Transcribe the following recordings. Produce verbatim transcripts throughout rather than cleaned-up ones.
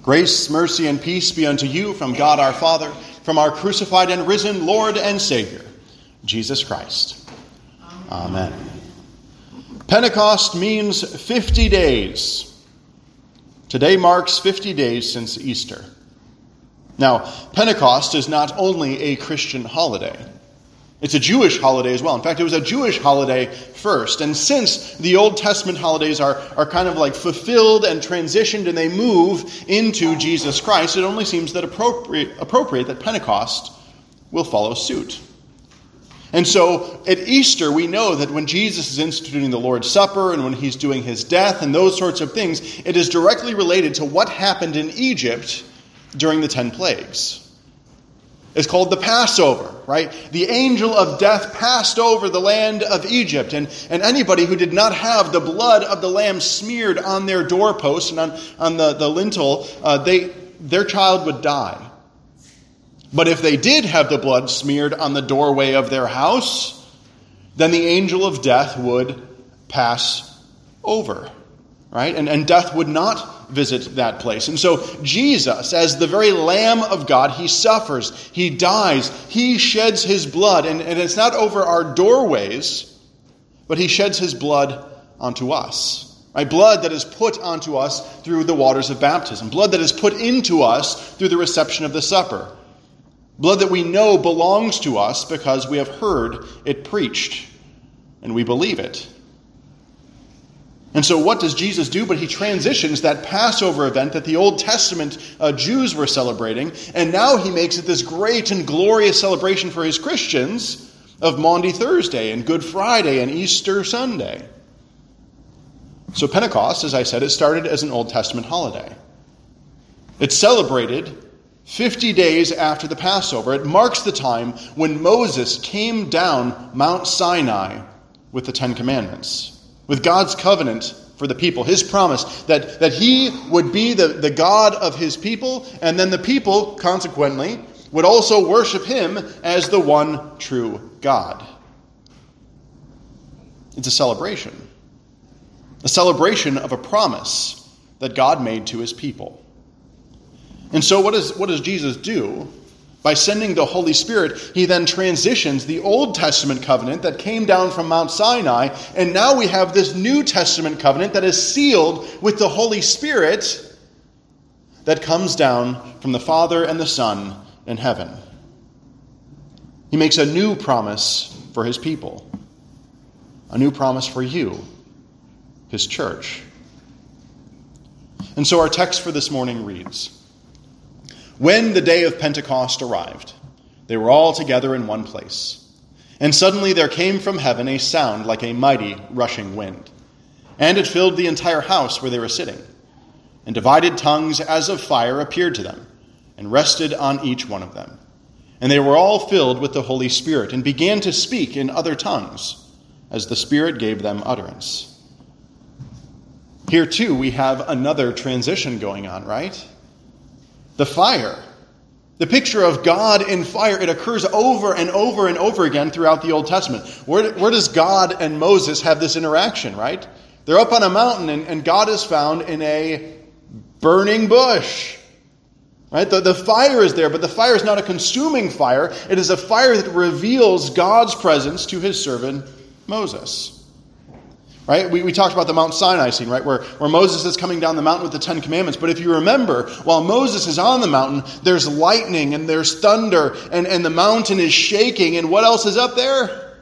Grace, mercy, and peace be unto you from God our Father, from our crucified and risen Lord and Savior, Jesus Christ. Amen. Amen. Pentecost means fifty days. Today marks fifty days since Easter. Now, Pentecost is not only a Christian holiday. It's a Jewish holiday as well. In fact, it was a Jewish holiday first. And since the Old Testament holidays are, are kind of like fulfilled and transitioned and they move into Jesus Christ, it only seems that appropriate, appropriate that Pentecost will follow suit. And so at Easter, we know that when Jesus is instituting the Lord's Supper and when he's doing his death and those sorts of things, it is directly related to what happened in Egypt during the ten plagues. It's called the Passover, right? The angel of death passed over the land of Egypt, and, and anybody who did not have the blood of the lamb smeared on their doorpost and on, on the, the lintel, uh, they their child would die. But if they did have the blood smeared on the doorway of their house, then the angel of death would pass over, right? And, and death would not visit that place. And so Jesus, as the very Lamb of God, he suffers, he dies, he sheds his blood, and, and it's not over our doorways, but he sheds his blood onto us. Right? Blood that is put onto us through the waters of baptism. Blood that is put into us through the reception of the supper. Blood that we know belongs to us because we have heard it preached, and we believe it. And so what does Jesus do? But he transitions that Passover event that the Old Testament uh, Jews were celebrating, and now he makes it this great and glorious celebration for his Christians of Maundy Thursday and Good Friday and Easter Sunday. So Pentecost, as I said, it started as an Old Testament holiday. It's celebrated fifty days after the Passover. It marks the time when Moses came down Mount Sinai with the Ten Commandments, with God's covenant for the people, his promise that, that he would be the, the God of his people, and then the people, consequently, would also worship him as the one true God. It's a celebration. A celebration of a promise that God made to his people. And so what, is, what does Jesus do? By sending the Holy Spirit, he then transitions the Old Testament covenant that came down from Mount Sinai, and now we have this New Testament covenant that is sealed with the Holy Spirit that comes down from the Father and the Son in heaven. He makes a new promise for his people, a new promise for you, his church. And so our text for this morning reads, "When the day of Pentecost arrived, they were all together in one place. And suddenly there came from heaven a sound like a mighty rushing wind. And it filled the entire house where they were sitting. And divided tongues as of fire appeared to them, and rested on each one of them. And they were all filled with the Holy Spirit, and began to speak in other tongues, as the Spirit gave them utterance." Here too we have another transition going on, right? The fire. The picture of God in fire, it occurs over and over and over again throughout the Old Testament. Where, where does God and Moses have this interaction, right? They're up on a mountain and, and God is found in a burning bush. Right? The, the fire is there, but the fire is not a consuming fire. It is a fire that reveals God's presence to his servant Moses. Right? We, we talked about the Mount Sinai scene, right? Where, where Moses is coming down the mountain with the Ten Commandments. But if you remember, while Moses is on the mountain, there's lightning and there's thunder and, and the mountain is shaking. And what else is up there?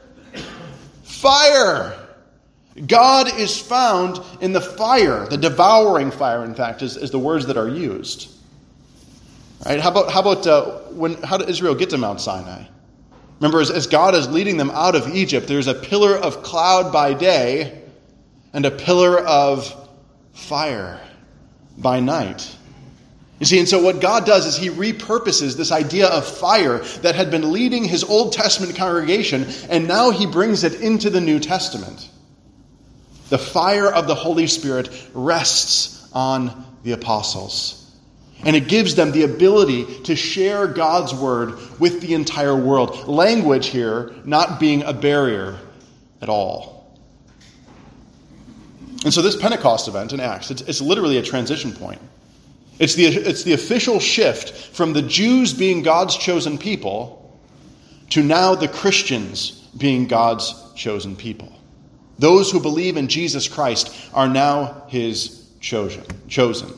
Fire. God is found in the fire, the devouring fire, in fact, is, is the words that are used. Right? How about, how about uh, when? How did Israel get to Mount Sinai? Remember, as, as God is leading them out of Egypt, there's a pillar of cloud by day and a pillar of fire by night. You see, and so what God does is he repurposes this idea of fire that had been leading his Old Testament congregation, and now he brings it into the New Testament. The fire of the Holy Spirit rests on the apostles. And it gives them the ability to share God's word with the entire world. Language here not being a barrier at all. And so this Pentecost event in Acts, it's, it's literally a transition point. It's the, it's the official shift from the Jews being God's chosen people to now the Christians being God's chosen people. Those who believe in Jesus Christ are now his chosen. chosen.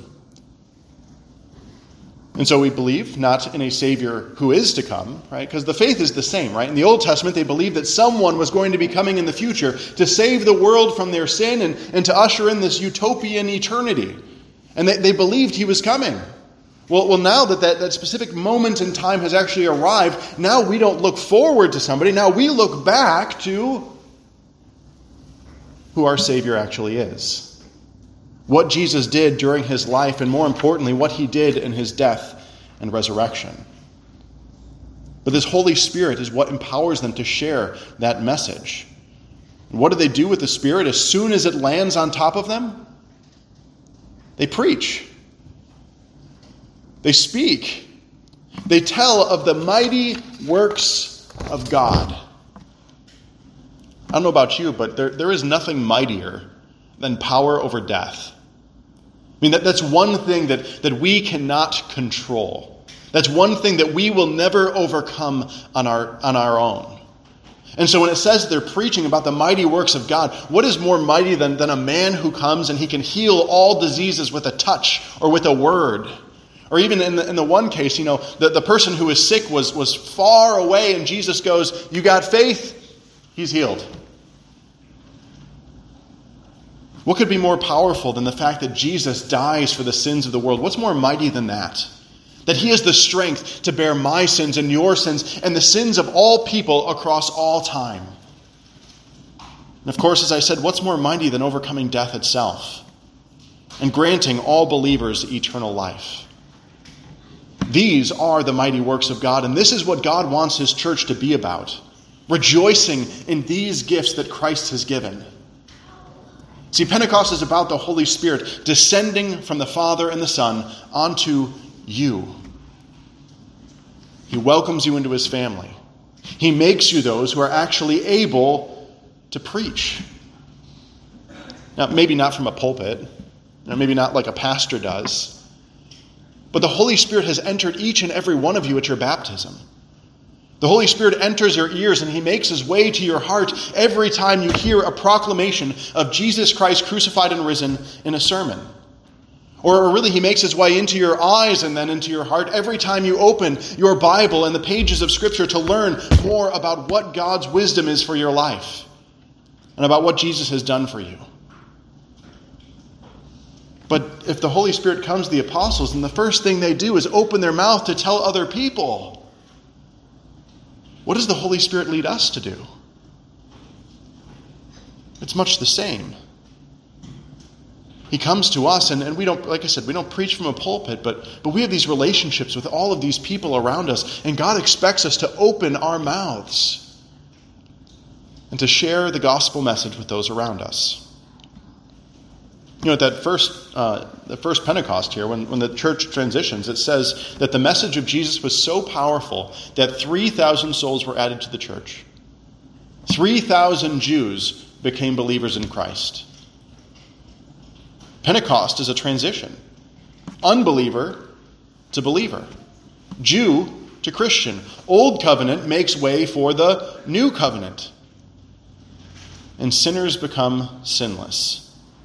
And so we believe not in a Savior who is to come, right? Because the faith is the same, right? In the Old Testament, they believed that someone was going to be coming in the future to save the world from their sin and, and to usher in this utopian eternity. And they, they believed he was coming. Well, well now that, that that specific moment in time has actually arrived, now we don't look forward to somebody. Now we look back to who our Savior actually is. What Jesus did during his life, and more importantly, what he did in his death and resurrection. But this Holy Spirit is what empowers them to share that message. And what do they do with the Spirit as soon as it lands on top of them? They preach. They speak. They tell of the mighty works of God. I don't know about you, but there, there is nothing mightier than power over death. I mean, that, that's one thing that, that we cannot control. That's one thing that we will never overcome on our, on our own. And so when it says they're preaching about the mighty works of God, what is more mighty than, than a man who comes and he can heal all diseases with a touch or with a word? Or even in the, in the one case, you know, the, the person who was sick was, was far away and Jesus goes, "You got faith?" He's healed. What could be more powerful than the fact that Jesus dies for the sins of the world? What's more mighty than that? That he has the strength to bear my sins and your sins and the sins of all people across all time. And of course, as I said, what's more mighty than overcoming death itself and granting all believers eternal life? These are the mighty works of God, and this is what God wants his church to be about, rejoicing in these gifts that Christ has given. See, Pentecost is about the Holy Spirit descending from the Father and the Son onto you. He welcomes you into his family. He makes you those who are actually able to preach. Now, maybe not from a pulpit, or maybe not like a pastor does, but the Holy Spirit has entered each and every one of you at your baptism. The Holy Spirit enters your ears and he makes his way to your heart every time you hear a proclamation of Jesus Christ crucified and risen in a sermon. Or really, he makes his way into your eyes and then into your heart every time you open your Bible and the pages of Scripture to learn more about what God's wisdom is for your life and about what Jesus has done for you. But if the Holy Spirit comes to the apostles, then the first thing they do is open their mouth to tell other people. What does the Holy Spirit lead us to do? It's much the same. He comes to us, and, and we don't, like I said, we don't preach from a pulpit, but, but we have these relationships with all of these people around us, and God expects us to open our mouths and to share the gospel message with those around us. You know, at that first, uh, the first Pentecost here, when, when the church transitions, it says that the message of Jesus was so powerful that three thousand souls were added to the church. three thousand Jews became believers in Christ. Pentecost is a transition. Unbeliever to believer. Jew to Christian. Old covenant makes way for the new covenant. And sinners become sinless.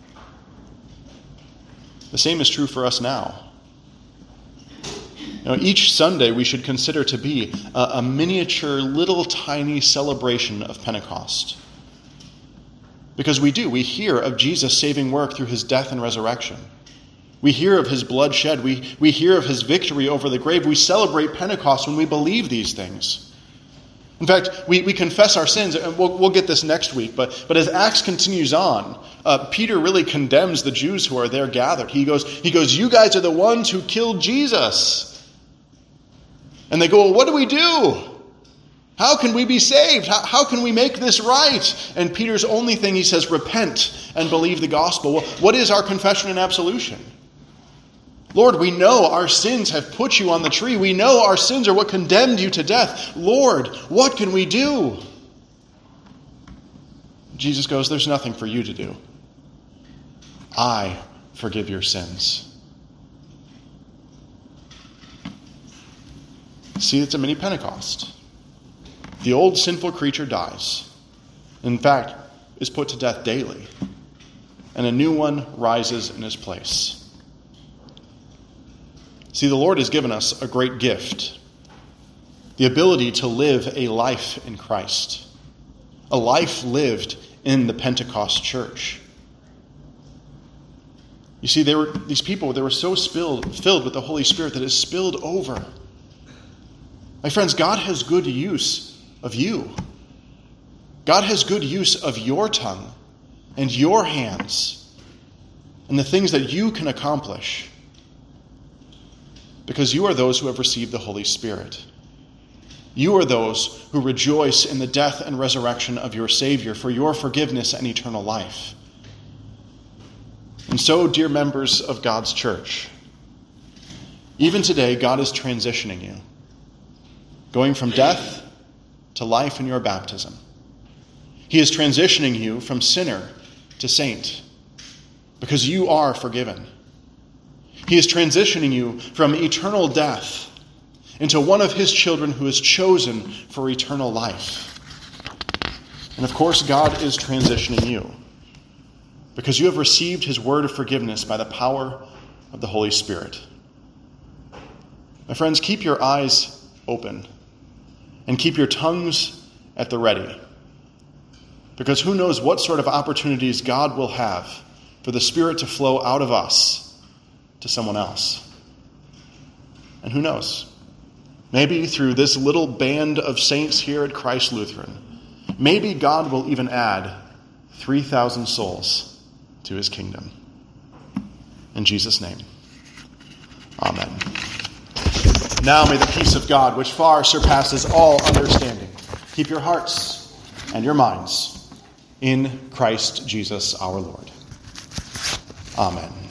The same is true for us now. You know, each Sunday we should consider to be a, a miniature, little tiny celebration of Pentecost. Because we do. We hear of Jesus' saving work through his death and resurrection. We hear of his blood shed. We, we hear of his victory over the grave. We celebrate Pentecost when we believe these things. In fact, we, we confess our sins, and we'll, we'll get this next week, but, but as Acts continues on, uh, Peter really condemns the Jews who are there gathered. He goes, he goes, "You guys are the ones who killed Jesus." And they go, "Well, what do we do? How can we be saved? How, how can we make this right?" And Peter's only thing, he says, repent and believe the gospel. Well, what is our confession and absolution? Lord, we know our sins have put you on the tree. We know our sins are what condemned you to death. Lord, what can we do? Jesus goes, "There's nothing for you to do. I forgive your sins." See, it's a mini Pentecost. The old sinful creature dies. In fact, is put to death daily. And a new one rises in his place. See, the Lord has given us a great gift. The ability to live a life in Christ. A life lived in the Pentecost church. You see, they were these people, they were so spilled, filled with the Holy Spirit that it spilled over. My friends, God has good use of you. God has good use of your tongue and your hands and the things that you can accomplish because you are those who have received the Holy Spirit. You are those who rejoice in the death and resurrection of your Savior for your forgiveness and eternal life. And so, dear members of God's church, even today, God is transitioning you, going from death to life in your baptism. He is transitioning you from sinner to saint, because you are forgiven. He is transitioning you from eternal death into one of his children who is chosen for eternal life. And of course, God is transitioning you, because you have received his word of forgiveness by the power of the Holy Spirit. My friends, keep your eyes open and keep your tongues at the ready, because who knows what sort of opportunities God will have for the Spirit to flow out of us to someone else. And who knows? Maybe through this little band of saints here at Christ Lutheran, maybe God will even add three thousand souls to his kingdom. In Jesus' name, amen. Now may the peace of God, which far surpasses all understanding, keep your hearts and your minds in Christ Jesus our Lord. Amen.